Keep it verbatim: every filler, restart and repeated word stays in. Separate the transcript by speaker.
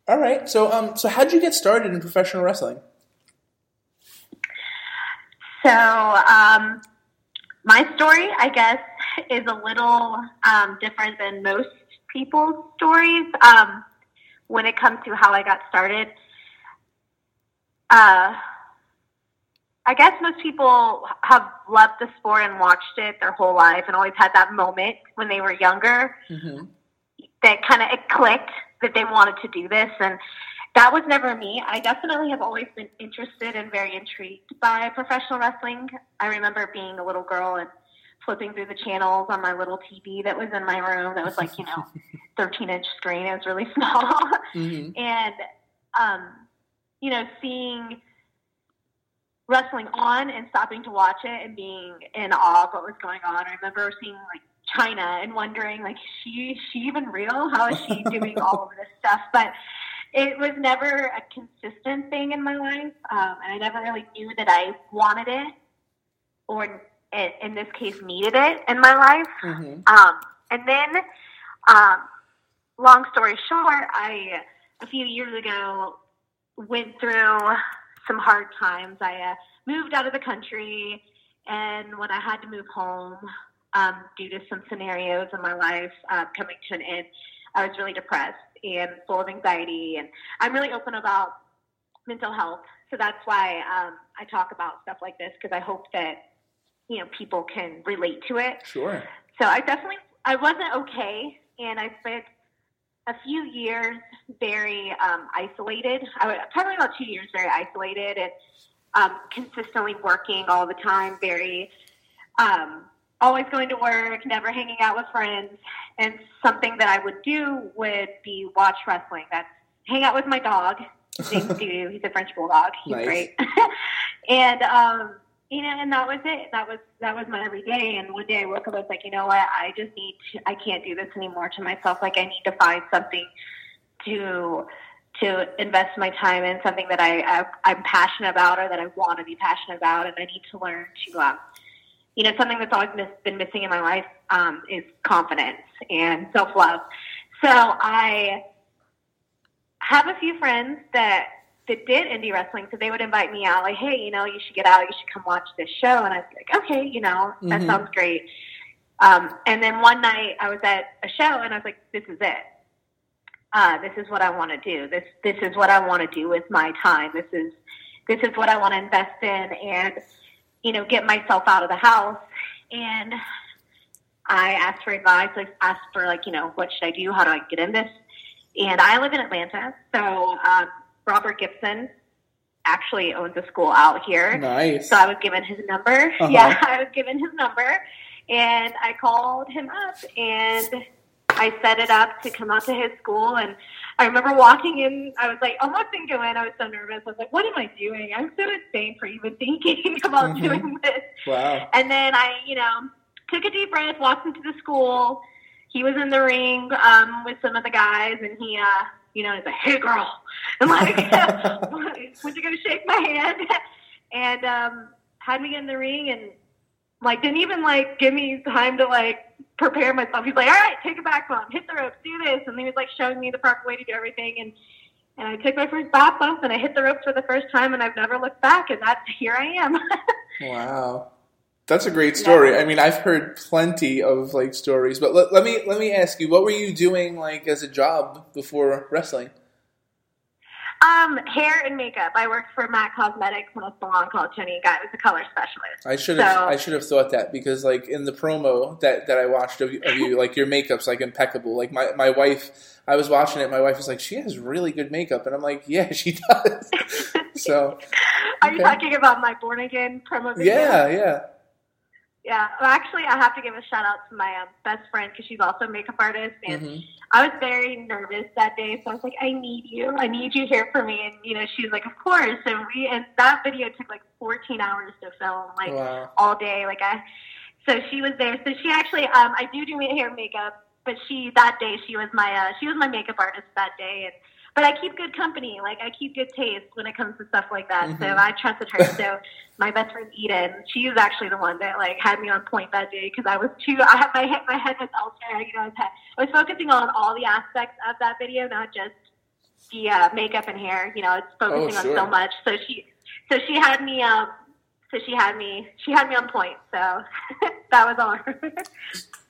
Speaker 1: All right. So, um, so how'd you get started in professional wrestling?
Speaker 2: So, um, my story, I guess, is a little um, different than most people's stories um, when it comes to how I got started. Uh, I guess most people have loved the sport and watched it their whole life and always had that moment when they were younger mm-hmm. that kind of it clicked that they wanted to do this. And that was never me. I definitely have always been interested and very intrigued by professional wrestling. I remember being a little girl and flipping through the channels on my little T V that was in my room that was like, you know, thirteen inch screen. It was really small. Mm-hmm. And, um, you know, seeing wrestling on and stopping to watch it and being in awe of what was going on. I remember seeing like China and wondering like, is she, is she even real? How is she doing all of this stuff? But it was never a consistent thing in my life. Um, and I never really knew that I wanted it or in this case needed it in my life. Mm-hmm. Um, and then, um, long story short, I, a few years ago, went through some hard times. I uh, moved out of the country, and when I had to move home, um, due to some scenarios in my life uh, coming to an end, I was really depressed and full of anxiety. And I'm really open about mental health, so that's why um, I talk about stuff like this, because I hope that, you know, people can relate to it.
Speaker 1: Sure.
Speaker 2: So I definitely, I wasn't okay, and I spent a few years very um, isolated. I was probably about two years very isolated and um, consistently working all the time, very um, always going to work, never hanging out with friends. And something that I would do would be watch wrestling. That's hang out with my dog. His name's Dudu. He's a French bulldog. He's nice. Great. and um, you know, and that was it. That was that was my everyday. And one day I woke up, I was like, you know what? I just need to, I can't do this anymore to myself. Like, I need to find something to to invest my time in, something that I, I I'm passionate about or that I want to be passionate about, and I need to learn to, um, you know, something that's always miss, been missing in my life um, is confidence and self love. So I have a few friends that. that did indie wrestling, so they would invite me out, like, hey, you know, you should get out, you should come watch this show, and I'd be like, okay, you know, that mm-hmm. sounds great. Um, and then one night I was at a show, and I was like, this is it. Uh, this is what I want to do. This this is what I want to do with my time. This is this is what I want to invest in, and, you know, get myself out of the house. And I asked for advice, like, asked for, like, you know, what should I do? How do I get in this? And I live in Atlanta, so um, Robert Gibson actually owns a school out here.
Speaker 1: Nice.
Speaker 2: So I was given his number. Uh-huh. Yeah, I was given his number. And I called him up, and I set it up to come out to his school. And I remember walking in, I was like, almost didn't go in. I was so nervous. I was like, what am I doing? I'm so insane for even thinking about mm-hmm. doing this.
Speaker 1: Wow.
Speaker 2: And then I, you know, took a deep breath, walked into the school. He was in the ring um, with some of the guys, and he, uh, you know, he's like, hey, girl. I'm like, went to go shake my hand, and um, had me in the ring, and, like, didn't even, like, give me time to, like, prepare myself. He's like, all right, take it back, mom. Hit the ropes, do this. And he was, like, showing me the proper way to do everything, and and I took my first bat bump, and I hit the ropes for the first time, and I've never looked back, and that's, here I am.
Speaker 1: Wow. That's a great story. Yeah. I mean, I've heard plenty of, like, stories, but let, let me let me ask you, what were you doing, like, as a job before wrestling?
Speaker 2: Um, hair and makeup. I worked for Mac Cosmetics when I was still on College Tony. I was a color specialist.
Speaker 1: I should have so, I should have thought that, because, like, in the promo that, that I watched of, of you, like, your makeup's, like, impeccable. Like, my, my wife, I was watching it, my wife was like, she has really good makeup, and I'm like, yeah, she does. So,
Speaker 2: are okay. you talking about my Born Again promo video?
Speaker 1: Yeah, yeah.
Speaker 2: Yeah, well, actually, I have to give a shout out to my um, best friend, because she's also a makeup artist, and mm-hmm. I was very nervous that day, so I was like, I need you, I need you here for me, and, you know, she was like, of course, and we, and that video took, like, fourteen hours to film, like, wow. all day, like, I, so she was there, so she actually, um, I do do hair and makeup, but she, that day, she was my, uh, she was my makeup artist that day, and, but I keep good company. Like, I keep good taste when it comes to stuff like that. Mm-hmm. So I trusted her. So my best friend Eden, she was actually the one that, like, had me on point that day, because I was too. I had my head, my head was elsewhere. You know, I was, I was focusing on all the aspects of that video, not just the uh, makeup and hair. You know, it's focusing
Speaker 1: Oh, sure.
Speaker 2: on so much. So she, so she had me. Um, so she had me. She had me on point. So that was on her.